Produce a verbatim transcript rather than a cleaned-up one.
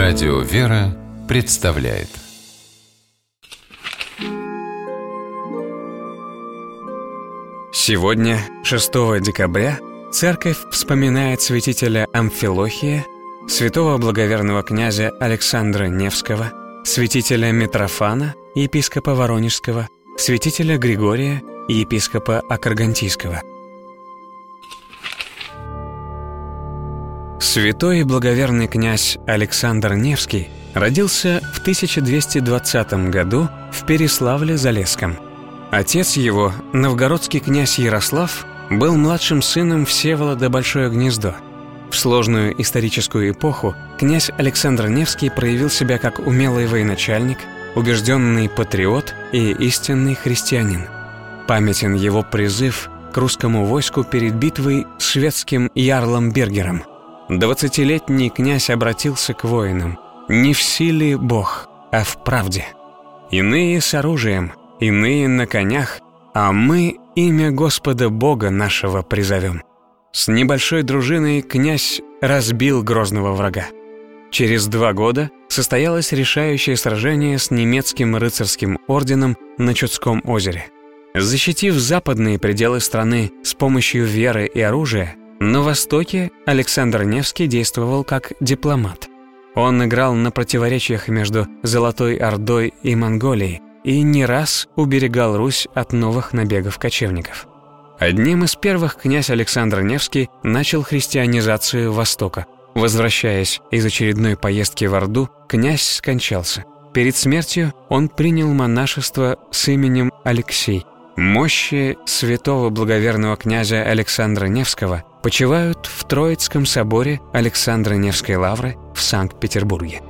Радио «Вера» представляет. Сегодня, шестого декабря, Церковь вспоминает святителя Амфилохия, святого благоверного князя Александра Невского, святителя Митрофана, епископа Воронежского, святителя Григория, епископа Акаргантийского. Святой и благоверный князь Александр Невский родился в тысяча двести двадцатом году в Переславле-Залесском. Отец его, новгородский князь Ярослав, был младшим сыном Всеволода Большое Гнездо. В сложную историческую эпоху князь Александр Невский проявил себя как умелый военачальник, убежденный патриот и истинный христианин. Памятен его призыв к русскому войску перед битвой с шведским ярлом Бергером. Двадцатилетний князь обратился к воинам: «Не в силе Бог, а в правде. Иные с оружием, иные на конях, а мы имя Господа Бога нашего призовем». С небольшой дружиной князь разбил грозного врага. Через два года состоялось решающее сражение с немецким рыцарским орденом на Чудском озере. Защитив западные пределы страны с помощью веры и оружия, на Востоке Александр Невский действовал как дипломат. Он играл на противоречиях между Золотой Ордой и Монголией и не раз уберегал Русь от новых набегов кочевников. Одним из первых князь Александр Невский начал христианизацию Востока. Возвращаясь из очередной поездки в Орду, князь скончался. Перед смертью он принял монашество с именем Алексей. Мощи святого благоверного князя Александра Невского почивают в Троицком соборе Александро-Невской лавры в Санкт-Петербурге.